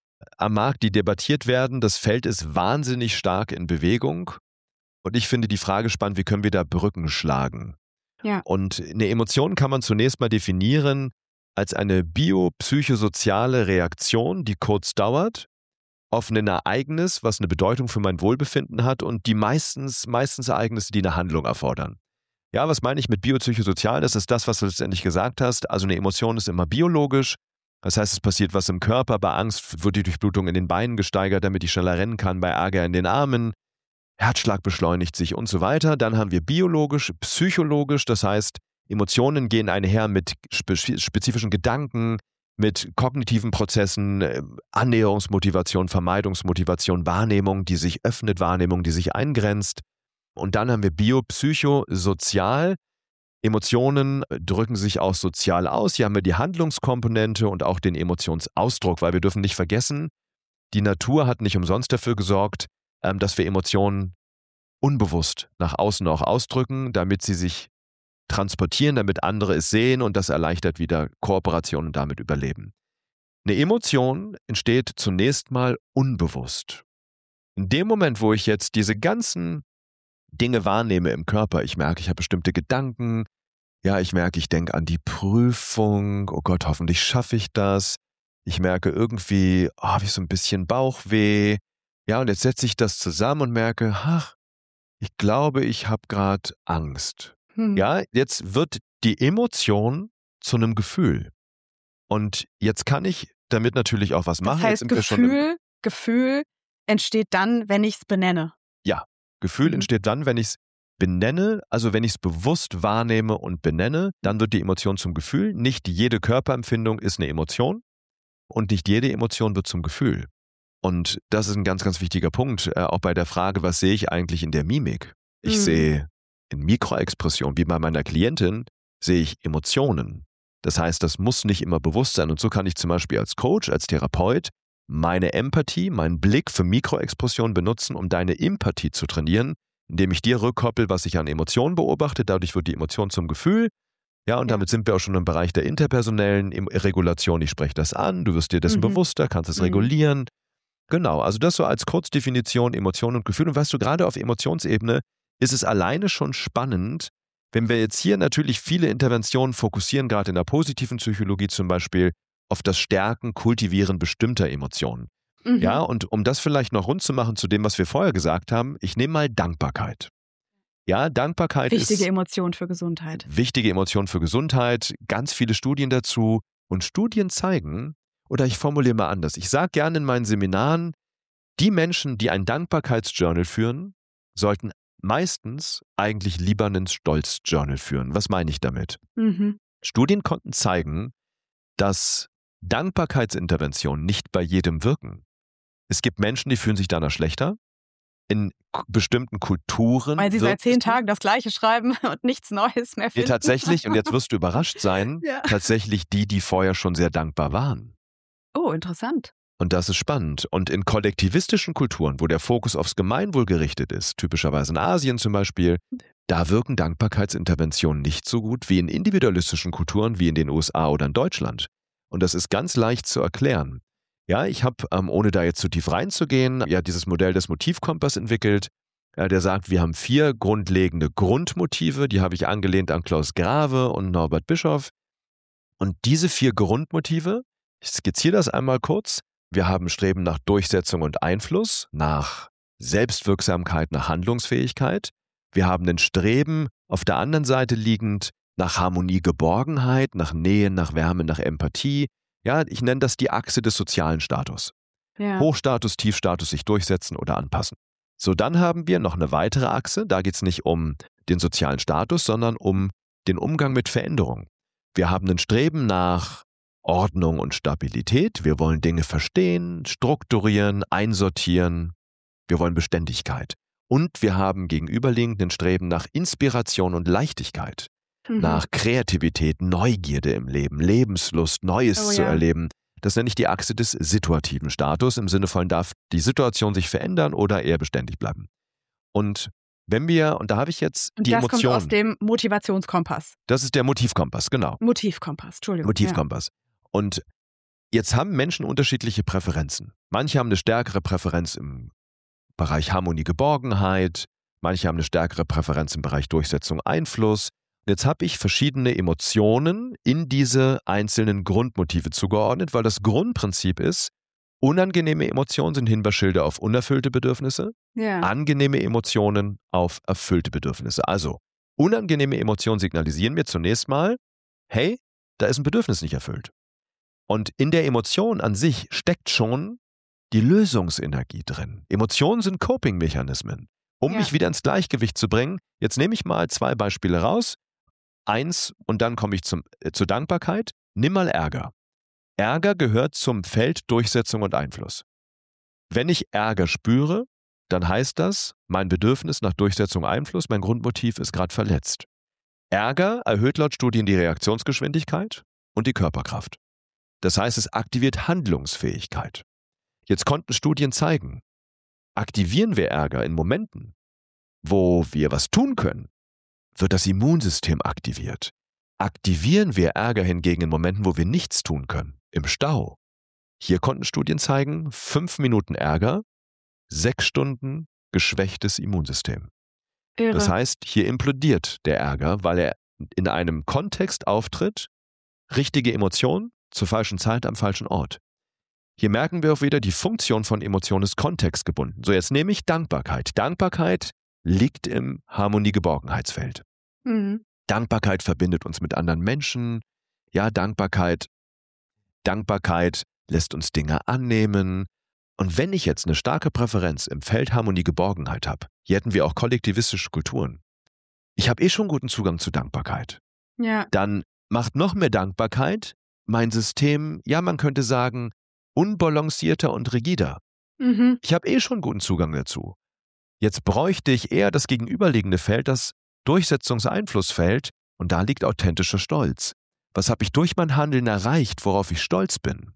am Markt, die debattiert werden. Das Feld ist wahnsinnig stark in Bewegung. Und ich finde die Frage spannend, wie können wir da Brücken schlagen?
Ja.
Und eine Emotion kann man zunächst mal definieren als eine biopsychosoziale Reaktion, die kurz dauert, auf ein Ereignis, was eine Bedeutung für mein Wohlbefinden hat und die meistens Ereignisse, die eine Handlung erfordern. Ja, was meine ich mit biopsychosozial? Das ist das, was du letztendlich gesagt hast. Also eine Emotion ist immer biologisch. Das heißt, es passiert was im Körper. Bei Angst wird die Durchblutung in den Beinen gesteigert, damit ich schneller rennen kann. Bei Ärger in den Armen. Herzschlag beschleunigt sich und so weiter. Dann haben wir biologisch, psychologisch. Das heißt, Emotionen gehen einher mit spezifischen Gedanken, mit kognitiven Prozessen, Annäherungsmotivation, Vermeidungsmotivation, Wahrnehmung, die sich öffnet, Wahrnehmung, die sich eingrenzt. Und dann haben wir biopsychosozial. Emotionen drücken sich auch sozial aus. Hier haben wir die Handlungskomponente und auch den Emotionsausdruck, weil wir dürfen nicht vergessen, die Natur hat nicht umsonst dafür gesorgt, dass wir Emotionen unbewusst nach außen auch ausdrücken, damit sie sich transportieren, damit andere es sehen und das erleichtert wieder Kooperation und damit Überleben. Eine Emotion entsteht zunächst mal unbewusst. In dem Moment, wo ich jetzt diese ganzen Dinge wahrnehme im Körper, ich merke, ich habe bestimmte Gedanken, ich merke, ich denke an die Prüfung, oh Gott, hoffentlich schaffe ich das. Ich merke irgendwie, habe ich so ein bisschen Bauchweh. Ja, und jetzt setze ich das zusammen und merke, ich glaube, ich habe gerade Angst. Ja, jetzt wird die Emotion zu einem Gefühl. Und jetzt kann ich damit natürlich auch was machen.
Das heißt, Gefühl entsteht dann, wenn ich es benenne.
Ja, Gefühl entsteht dann, wenn ich es benenne, also wenn ich es bewusst wahrnehme und benenne, dann wird die Emotion zum Gefühl. Nicht jede Körperempfindung ist eine Emotion und nicht jede Emotion wird zum Gefühl. Und das ist ein ganz, ganz wichtiger Punkt, auch bei der Frage, was sehe ich eigentlich in der Mimik? Ich sehe in Mikroexpression, wie bei meiner Klientin, sehe ich Emotionen. Das heißt, das muss nicht immer bewusst sein. Und so kann ich zum Beispiel als Coach, als Therapeut meine Empathie, meinen Blick für Mikroexpressionen benutzen, um deine Empathie zu trainieren, indem ich dir rückkoppel, was ich an Emotionen beobachte. Dadurch wird die Emotion zum Gefühl. Ja, und damit sind wir auch schon im Bereich der interpersonellen Regulation. Ich spreche das an, du wirst dir dessen bewusster, kannst es regulieren. Genau, also das so als Kurzdefinition Emotion und Gefühl. Und weißt du, gerade auf Emotionsebene ist es alleine schon spannend, wenn wir jetzt hier natürlich viele Interventionen fokussieren, gerade in der positiven Psychologie zum Beispiel, auf das Stärken, Kultivieren bestimmter Emotionen. Ja, und um das vielleicht noch rund zu machen zu dem, was wir vorher gesagt haben, ich nehme mal Dankbarkeit. Ja, Dankbarkeit ist
wichtige Emotion für Gesundheit.
Wichtige Emotion für Gesundheit, ganz viele Studien dazu. Und Studien zeigen, oder ich formuliere mal anders, ich sage gerne in meinen Seminaren, die Menschen, die ein Dankbarkeitsjournal führen, sollten meistens eigentlich lieber einen Stolzjournal führen. Was meine ich damit? Studien konnten zeigen, dass Dankbarkeitsinterventionen nicht bei jedem wirken. Es gibt Menschen, die fühlen sich danach schlechter. In bestimmten Kulturen.
Weil sie seit 10 Tagen das Gleiche schreiben und nichts Neues mehr finden.
Tatsächlich, und jetzt wirst du überrascht sein, tatsächlich die vorher schon sehr dankbar waren.
Oh, interessant.
Und das ist spannend. Und in kollektivistischen Kulturen, wo der Fokus aufs Gemeinwohl gerichtet ist, typischerweise in Asien zum Beispiel, da wirken Dankbarkeitsinterventionen nicht so gut wie in individualistischen Kulturen wie in den USA oder in Deutschland. Und das ist ganz leicht zu erklären. Ja, ich habe, ohne da jetzt zu tief reinzugehen, dieses Modell des Motivkompass entwickelt. Der sagt, wir haben 4 grundlegende Grundmotive, die habe ich angelehnt an Klaus Grave und Norbert Bischoff. Und diese 4 Grundmotive, ich skizziere das einmal kurz, wir haben Streben nach Durchsetzung und Einfluss, nach Selbstwirksamkeit, nach Handlungsfähigkeit. Wir haben ein Streben, auf der anderen Seite liegend, nach Harmonie, Geborgenheit, nach Nähe, nach Wärme, nach Empathie. Ja, ich nenne das die Achse des sozialen Status.
Ja.
Hochstatus, Tiefstatus, sich durchsetzen oder anpassen. So, dann haben wir noch eine weitere Achse. Da geht es nicht um den sozialen Status, sondern um den Umgang mit Veränderung. Wir haben ein Streben nach Ordnung und Stabilität. Wir wollen Dinge verstehen, strukturieren, einsortieren. Wir wollen Beständigkeit. Und wir haben gegenüberliegend ein Streben nach Inspiration und Leichtigkeit. Nach Kreativität, Neugierde im Leben, Lebenslust, Neues zu erleben. Das nenne ich die Achse des situativen Status, im Sinne von, darf die Situation sich verändern oder eher beständig bleiben. Und wenn wir, und da habe ich jetzt die Emotion.
Das kommt aus dem Motivationskompass.
Das ist der Motivkompass, genau.
Motivkompass, Entschuldigung.
Motivkompass. Und jetzt haben Menschen unterschiedliche Präferenzen. Manche haben eine stärkere Präferenz im Bereich Harmonie, Geborgenheit. Manche haben eine stärkere Präferenz im Bereich Durchsetzung, Einfluss. Jetzt habe ich verschiedene Emotionen in diese einzelnen Grundmotive zugeordnet, weil das Grundprinzip ist, unangenehme Emotionen sind Hinweisschilder auf unerfüllte Bedürfnisse, angenehme Emotionen auf erfüllte Bedürfnisse. Also, unangenehme Emotionen signalisieren mir zunächst mal, hey, da ist ein Bedürfnis nicht erfüllt. Und in der Emotion an sich steckt schon die Lösungsenergie drin. Emotionen sind Coping-Mechanismen, um mich wieder ins Gleichgewicht zu bringen. Jetzt nehme ich mal 2 Beispiele raus. 1 und dann komme ich zur Dankbarkeit. Nimm mal Ärger. Ärger gehört zum Feld Durchsetzung und Einfluss. Wenn ich Ärger spüre, dann heißt das, mein Bedürfnis nach Durchsetzung und Einfluss, mein Grundmotiv ist gerade verletzt. Ärger erhöht laut Studien die Reaktionsgeschwindigkeit und die Körperkraft. Das heißt, es aktiviert Handlungsfähigkeit. Jetzt konnten Studien zeigen, aktivieren wir Ärger in Momenten, wo wir was tun können, wird das Immunsystem aktiviert. Aktivieren wir Ärger hingegen in Momenten, wo wir nichts tun können, im Stau. Hier konnten Studien zeigen, 5 Minuten Ärger, 6 Stunden geschwächtes Immunsystem.
Irre.
Das heißt, hier implodiert der Ärger, weil er in einem Kontext auftritt, richtige Emotion zur falschen Zeit am falschen Ort. Hier merken wir auch wieder, die Funktion von Emotionen ist kontextgebunden. So, jetzt nehme ich Dankbarkeit. Dankbarkeit liegt im Harmonie-Geborgenheitsfeld. Dankbarkeit verbindet uns mit anderen Menschen. Ja, Dankbarkeit lässt uns Dinge annehmen. Und wenn ich jetzt eine starke Präferenz im Feld Harmonie, Geborgenheit habe, hier hätten wir auch kollektivistische Kulturen. ich habe schon guten Zugang zu Dankbarkeit.
Ja.
Dann macht noch mehr Dankbarkeit mein System, ja, man könnte sagen, unbalancierter und rigider. Ich habe schon guten Zugang dazu. Jetzt bräuchte ich eher das gegenüberliegende Feld, das Durchsetzungseinflussfeld, und da liegt authentischer Stolz. Was habe ich durch mein Handeln erreicht, worauf ich stolz bin?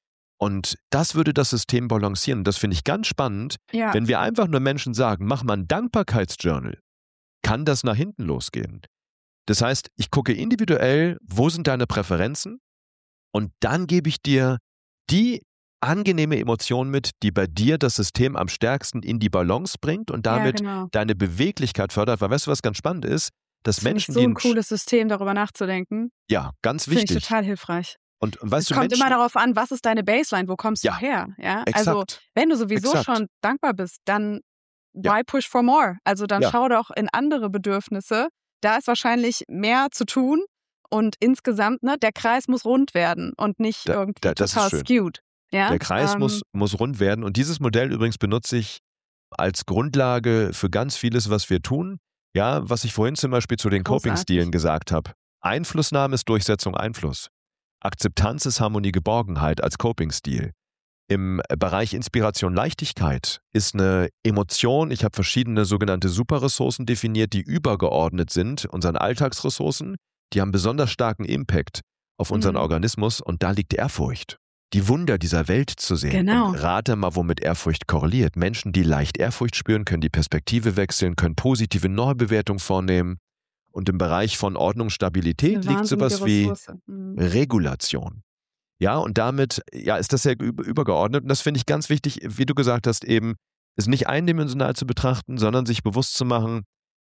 Und das würde das System balancieren. Und das finde ich ganz spannend, wenn wir einfach nur Menschen sagen, mach mal ein Dankbarkeitsjournal, kann das nach hinten losgehen. Das heißt, ich gucke individuell, wo sind deine Präferenzen, und dann gebe ich dir die angenehme Emotion mit, die bei dir das System am stärksten in die Balance bringt und damit deine Beweglichkeit fördert. Weil weißt du, was ganz spannend ist? Dass Menschen,
so ein cooles System, darüber nachzudenken.
Ja, ganz wichtig.
Finde ich total hilfreich.
Und weißt
es kommt immer darauf an, was ist deine Baseline, wo kommst du her? Ja?
Exakt,
also wenn du sowieso schon dankbar bist, dann why push for more? Also dann schau doch in andere Bedürfnisse. Da ist wahrscheinlich mehr zu tun und insgesamt, der Kreis muss rund werden und nicht irgendwie total skewed. Ja?
Der Kreis muss rund werden, und dieses Modell übrigens benutze ich als Grundlage für ganz vieles, was wir tun. Ja, was ich vorhin zum Beispiel zu den Coping-Stilen gesagt habe. Einflussnahme ist Durchsetzung, Einfluss. Akzeptanz ist Harmonie, Geborgenheit als Coping-Stil. Im Bereich Inspiration, Leichtigkeit ist eine Emotion. Ich habe verschiedene sogenannte Superressourcen definiert, die übergeordnet sind unseren Alltagsressourcen. Die haben besonders starken Impact auf unseren Organismus, und da liegt Ehrfurcht. Die Wunder dieser Welt zu sehen.
Genau.
Und rate mal, womit Ehrfurcht korreliert. Menschen, die leicht Ehrfurcht spüren, können die Perspektive wechseln, können positive Neubewertung vornehmen. Und im Bereich von Ordnung, Stabilität liegt sowas wie Regulation. Ja, und damit ist das sehr übergeordnet. Und das finde ich ganz wichtig, wie du gesagt hast, eben, es nicht eindimensional zu betrachten, sondern sich bewusst zu machen,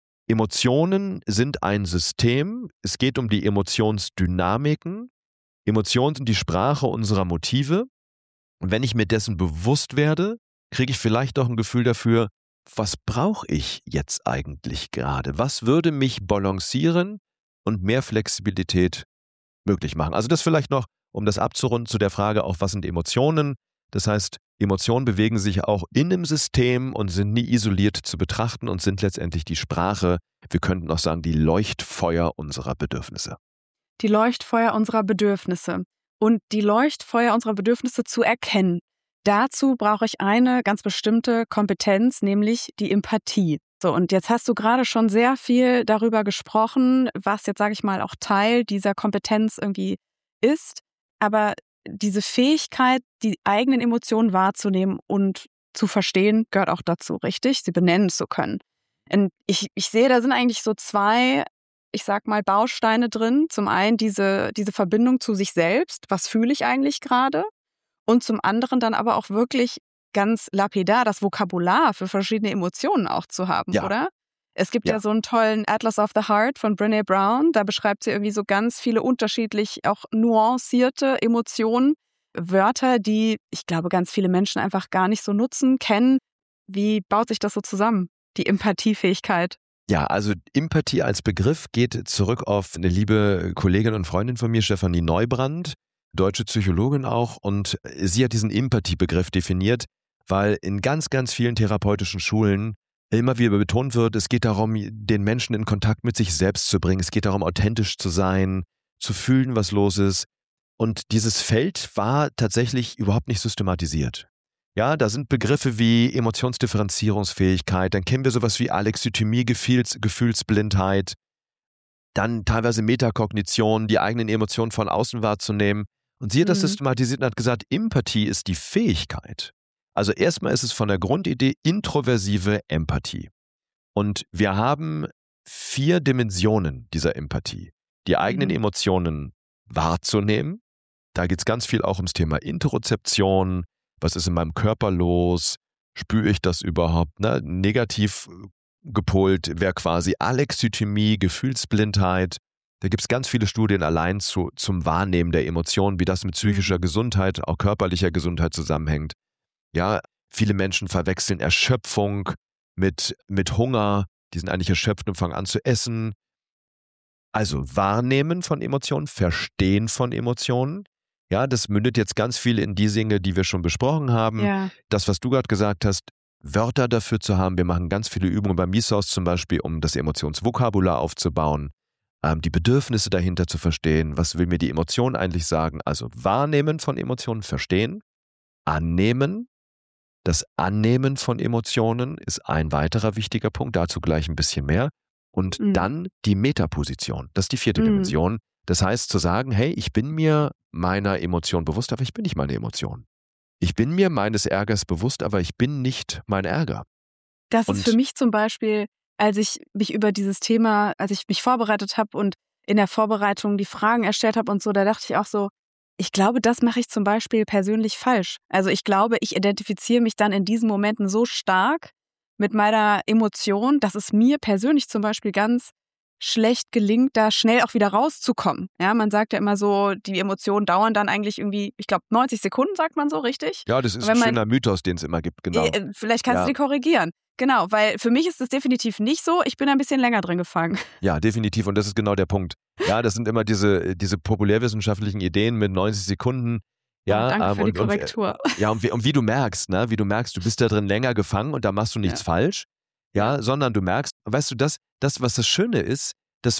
Emotionen sind ein System. Es geht um die Emotionsdynamiken. Emotionen sind die Sprache unserer Motive. Und wenn ich mir dessen bewusst werde, kriege ich vielleicht auch ein Gefühl dafür, was brauche ich jetzt eigentlich gerade? Was würde mich balancieren und mehr Flexibilität möglich machen? Also das vielleicht noch, um das abzurunden, zu der Frage auch, was sind Emotionen? Das heißt, Emotionen bewegen sich auch in einem System und sind nie isoliert zu betrachten und sind letztendlich die Sprache, wir könnten auch sagen, die Leuchtfeuer unserer Bedürfnisse.
Die Leuchtfeuer unserer Bedürfnisse. Und die Leuchtfeuer unserer Bedürfnisse zu erkennen. Dazu brauche ich eine ganz bestimmte Kompetenz, nämlich die Empathie. So, und jetzt hast du gerade schon sehr viel darüber gesprochen, was jetzt, sage ich mal, auch Teil dieser Kompetenz irgendwie ist. Aber diese Fähigkeit, die eigenen Emotionen wahrzunehmen und zu verstehen, gehört auch dazu, richtig? Sie benennen zu können. Und ich sehe, da sind eigentlich so zwei, ich sag mal, Bausteine drin. Zum einen diese Verbindung zu sich selbst. Was fühle ich eigentlich gerade? Und zum anderen dann aber auch wirklich ganz lapidar das Vokabular für verschiedene Emotionen auch zu haben, oder? Es gibt ja so einen tollen Atlas of the Heart von Brené Brown. Da beschreibt sie irgendwie so ganz viele unterschiedlich auch nuancierte Emotionen. Wörter, die, ich glaube, ganz viele Menschen einfach gar nicht so nutzen, kennen. Wie baut sich das so zusammen, die Empathiefähigkeit?
Ja, also Empathie als Begriff geht zurück auf eine liebe Kollegin und Freundin von mir, Stefanie Neubrand, deutsche Psychologin auch, und sie hat diesen Empathiebegriff definiert, weil in ganz, ganz vielen therapeutischen Schulen immer wieder betont wird, es geht darum, den Menschen in Kontakt mit sich selbst zu bringen, es geht darum, authentisch zu sein, zu fühlen, was los ist. Und dieses Feld war tatsächlich überhaupt nicht systematisiert. Ja, da sind Begriffe wie Emotionsdifferenzierungsfähigkeit, dann kennen wir sowas wie Alexithymie, Gefühlsblindheit, dann teilweise Metakognition, die eigenen Emotionen von außen wahrzunehmen. Und sie hat das systematisiert und hat gesagt, Empathie ist die Fähigkeit. Also erstmal ist es von der Grundidee introversive Empathie. Und wir haben 4 Dimensionen dieser Empathie. Die eigenen Emotionen wahrzunehmen. Da geht es ganz viel auch ums Thema Interozeption. Was ist in meinem Körper los? Spüre ich das überhaupt? Negativ gepolt wäre quasi Alexithymie, Gefühlsblindheit. Da gibt es ganz viele Studien allein zum Wahrnehmen der Emotionen, wie das mit psychischer Gesundheit, auch körperlicher Gesundheit zusammenhängt. Ja, viele Menschen verwechseln Erschöpfung mit Hunger. Die sind eigentlich erschöpft und fangen an zu essen. Also Wahrnehmen von Emotionen, Verstehen von Emotionen. Ja, das mündet jetzt ganz viel in die Dinge, die wir schon besprochen haben.
Ja.
Das, was du gerade gesagt hast, Wörter dafür zu haben. Wir machen ganz viele Übungen beim Misos zum Beispiel, um das Emotionsvokabular aufzubauen, die Bedürfnisse dahinter zu verstehen. Was will mir die Emotion eigentlich sagen? Also Wahrnehmen von Emotionen, verstehen, annehmen. Das Annehmen von Emotionen ist ein weiterer wichtiger Punkt, dazu gleich ein bisschen mehr. Und dann die Metaposition, das ist die 4. Dimension. Das heißt zu sagen, hey, ich bin mir meiner Emotion bewusst, aber ich bin nicht meine Emotion. Ich bin mir meines Ärgers bewusst, aber ich bin nicht mein Ärger.
Das ist für mich zum Beispiel, als ich mich über dieses Thema, als ich mich vorbereitet habe und in der Vorbereitung die Fragen erstellt habe und so, da dachte ich auch so, ich glaube, das mache ich zum Beispiel persönlich falsch. Also ich glaube, ich identifiziere mich dann in diesen Momenten so stark mit meiner Emotion, dass es mir persönlich zum Beispiel ganz schlecht gelingt, da schnell auch wieder rauszukommen. Ja, man sagt ja immer so, die Emotionen dauern dann eigentlich irgendwie, ich glaube 90 Sekunden, sagt man so, richtig?
Ja, das ist ein schöner Mythos, den es immer gibt, genau.
Vielleicht kannst du die korrigieren. Genau, weil für mich ist das definitiv nicht so. Ich bin ein bisschen länger drin gefangen.
Ja, definitiv. Und das ist genau der Punkt. Ja, das sind immer diese populärwissenschaftlichen Ideen mit 90 Sekunden. Ja,
danke für die Korrektur.
Und wie du merkst, du bist da drin länger gefangen und da machst du nichts falsch. Ja, sondern du merkst, weißt du, was das Schöne ist, das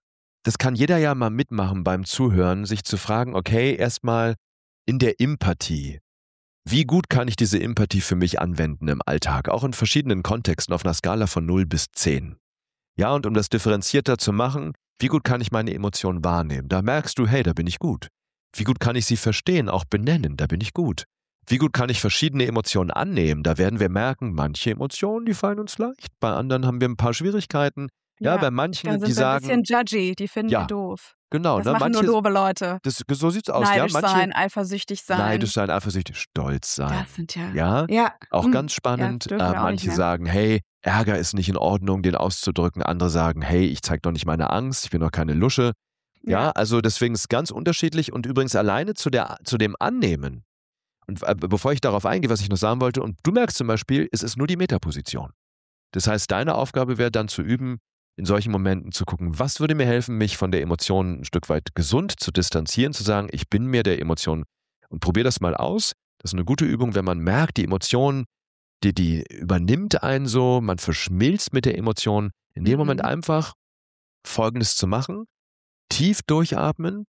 kann jeder ja mal mitmachen beim Zuhören, sich zu fragen, okay, erstmal in der Empathie. Wie gut kann ich diese Empathie für mich anwenden im Alltag, auch in verschiedenen Kontexten auf einer Skala von 0 bis 10? Ja, und um das differenzierter zu machen, wie gut kann ich meine Emotionen wahrnehmen? Da merkst du, hey, da bin ich gut. Wie gut kann ich sie verstehen, auch benennen? Da bin ich gut. Wie gut kann ich verschiedene Emotionen annehmen? Da werden wir merken, manche Emotionen, die fallen uns leicht. Bei anderen haben wir ein paar Schwierigkeiten. Ja, bei manchen, die sagen...
ein bisschen judgy, die finden wir doof.
Genau,
das machen nur doofe Leute.
So sieht's aus.
Neidisch sein, eifersüchtig sein.
Neidisch sein, eifersüchtig, stolz sein.
Das sind
ja auch ganz spannend. Manche sagen, hey, Ärger ist nicht in Ordnung, den auszudrücken. Andere sagen, hey, ich zeige doch nicht meine Angst, ich bin doch keine Lusche. Ja, also deswegen ist es ganz unterschiedlich. Und übrigens alleine zu dem Annehmen. Und bevor ich darauf eingehe, was ich noch sagen wollte, und du merkst zum Beispiel, es ist nur die Metaposition. Das heißt, deine Aufgabe wäre dann zu üben, in solchen Momenten zu gucken, was würde mir helfen, mich von der Emotion ein Stück weit gesund zu distanzieren, zu sagen, ich bin mir der Emotion und probier das mal aus. Das ist eine gute Übung, wenn man merkt, die Emotion, die übernimmt einen so, man verschmilzt mit der Emotion. In dem Moment einfach Folgendes zu machen, tief durchatmen.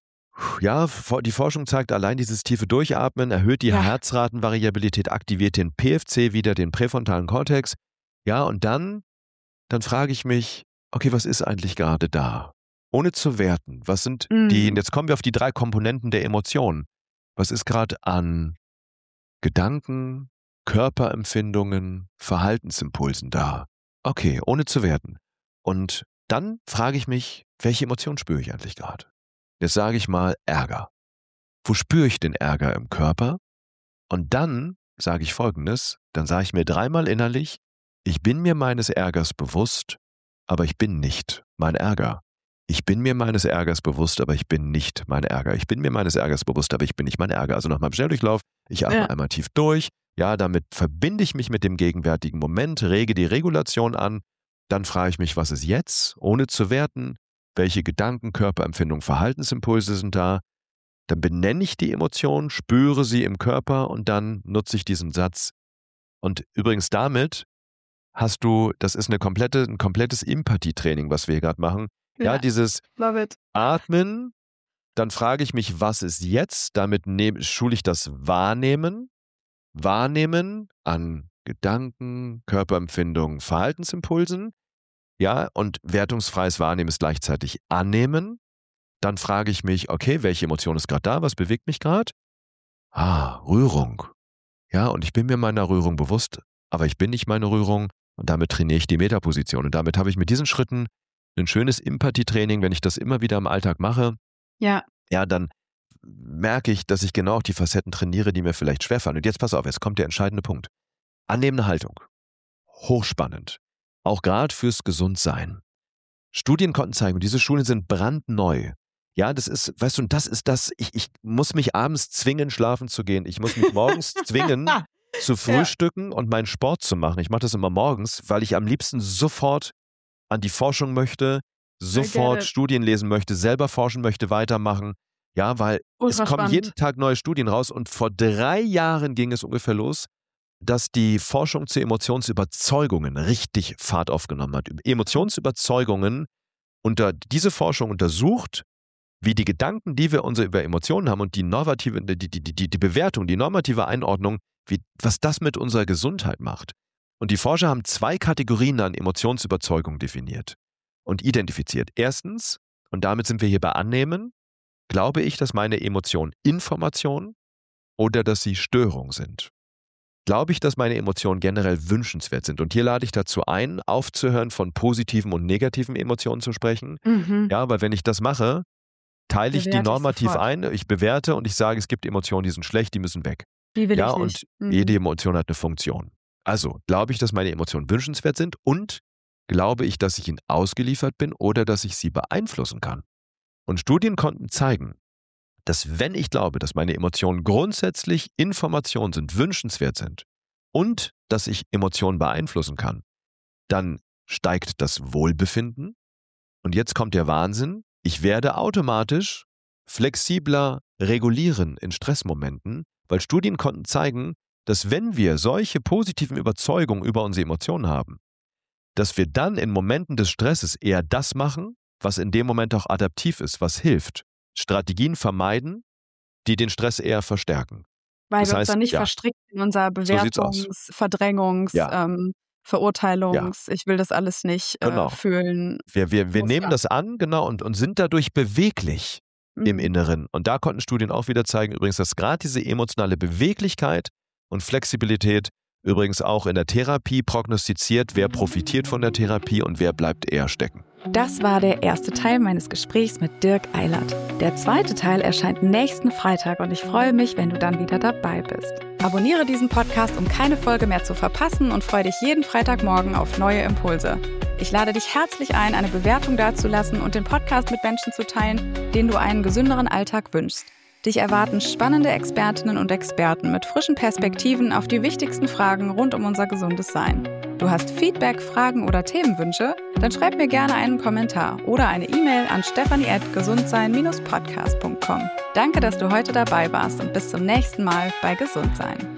Ja, die Forschung zeigt, allein dieses tiefe Durchatmen erhöht die Herzratenvariabilität, aktiviert den PFC wieder, den präfrontalen Kortex. Ja, und dann frage ich mich, okay, was ist eigentlich gerade da? Ohne zu werten, was sind jetzt kommen wir auf die 3 Komponenten der Emotionen. Was ist gerade an Gedanken, Körperempfindungen, Verhaltensimpulsen da? Okay, ohne zu werten. Und dann frage ich mich, welche Emotion spüre ich eigentlich gerade? Jetzt sage ich mal Ärger. Wo spüre ich den Ärger im Körper? Und dann sage ich Folgendes, dann sage ich mir 3-mal innerlich, ich bin mir meines Ärgers bewusst, aber ich bin nicht mein Ärger. Ich bin mir meines Ärgers bewusst, aber ich bin nicht mein Ärger. Ich bin mir meines Ärgers bewusst, aber ich bin nicht mein Ärger. Also nach meinem Schnelldurchlauf, ich atme einmal tief durch. Ja, damit verbinde ich mich mit dem gegenwärtigen Moment, rege die Regulation an. Dann frage ich mich, was ist jetzt, ohne zu werten? Welche Gedanken, Körperempfindungen, Verhaltensimpulse sind da? Dann benenne ich die Emotion, spüre sie im Körper und dann nutze ich diesen Satz. Und übrigens damit hast du, das ist ein komplettes Empathietraining, was wir hier gerade machen. Ja, dieses Atmen, dann frage ich mich, was ist jetzt? Damit schule ich das Wahrnehmen. Wahrnehmen an Gedanken, Körperempfindungen, Verhaltensimpulsen. Ja, und wertungsfreies Wahrnehmen ist gleichzeitig Annehmen. Dann frage ich mich, okay, welche Emotion ist gerade da? Was bewegt mich gerade? Rührung. Ja, und ich bin mir meiner Rührung bewusst, aber ich bin nicht meine Rührung. Und damit trainiere ich die Metaposition. Und damit habe ich mit diesen Schritten ein schönes Empathietraining, wenn ich das immer wieder im Alltag mache. Ja, dann merke ich, dass ich genau auch die Facetten trainiere, die mir vielleicht schwerfallen. Und jetzt pass auf, jetzt kommt der entscheidende Punkt. Annehmende Haltung. Hochspannend. Auch gerade fürs Gesundsein. Studien konnten zeigen, und diese Studien sind brandneu. Ja, das ist, weißt du, und das ist das, ich muss mich abends zwingen, schlafen zu gehen. Ich muss mich morgens zwingen, zu frühstücken und meinen Sport zu machen. Ich mache das immer morgens, weil ich am liebsten sofort an die Forschung möchte, sofort Studien lesen möchte, selber forschen möchte, weitermachen. Ja, weil es kommen jeden Tag neue Studien raus und vor 3 Jahren ging es ungefähr los, dass die Forschung zu Emotionsüberzeugungen richtig Fahrt aufgenommen hat. Emotionsüberzeugungen, diese Forschung untersucht, wie die Gedanken, die wir über Emotionen haben und die normative, die Bewertung, die normative Einordnung, was das mit unserer Gesundheit macht. Und die Forscher haben 2 Kategorien an Emotionsüberzeugungen definiert und identifiziert. Erstens, und damit sind wir hier bei Annehmen, glaube ich, dass meine Emotionen Information oder dass sie Störung sind. Glaube ich, dass meine Emotionen generell wünschenswert sind. Und hier lade ich dazu ein, aufzuhören, von positiven und negativen Emotionen zu sprechen. Ja, weil wenn ich das mache, teile ich die normativ ein, ich bewerte und ich sage, es gibt Emotionen, die sind schlecht, die müssen weg.
Die will ich nicht.
Und jede Emotion hat eine Funktion. Also, glaube ich, dass meine Emotionen wünschenswert sind und glaube ich, dass ich ihnen ausgeliefert bin oder dass ich sie beeinflussen kann. Und Studien konnten zeigen, dass wenn ich glaube, dass meine Emotionen grundsätzlich Informationen sind, wünschenswert sind und dass ich Emotionen beeinflussen kann, dann steigt das Wohlbefinden. Und jetzt kommt der Wahnsinn. Ich werde automatisch flexibler regulieren in Stressmomenten, weil Studien konnten zeigen, dass wenn wir solche positiven Überzeugungen über unsere Emotionen haben, dass wir dann in Momenten des Stresses eher das machen, was in dem Moment auch adaptiv ist, was hilft. Strategien vermeiden, die den Stress eher verstärken.
Weil wir uns dann nicht verstricken in unser Bewertungs-, Verdrängungs-, Verurteilungs-, ich will das alles nicht fühlen.
Wir nehmen das an, und sind dadurch beweglich im Inneren. Und da konnten Studien auch wieder zeigen, übrigens, dass gerade diese emotionale Beweglichkeit und Flexibilität übrigens auch in der Therapie prognostiziert, wer profitiert von der Therapie und wer bleibt eher stecken.
Das war der erste Teil meines Gesprächs mit Dirk Eilert. Der zweite Teil erscheint nächsten Freitag und ich freue mich, wenn du dann wieder dabei bist. Abonniere diesen Podcast, um keine Folge mehr zu verpassen und freue dich jeden Freitagmorgen auf neue Impulse. Ich lade dich herzlich ein, eine Bewertung dazulassen und den Podcast mit Menschen zu teilen, denen du einen gesünderen Alltag wünschst. Dich erwarten spannende Expertinnen und Experten mit frischen Perspektiven auf die wichtigsten Fragen rund um unser gesundes Sein. Du hast Feedback, Fragen oder Themenwünsche? Dann schreib mir gerne einen Kommentar oder eine E-Mail an stephanie@gesundsein-podcast.com. Danke, dass du heute dabei warst und bis zum nächsten Mal bei Gesundsein.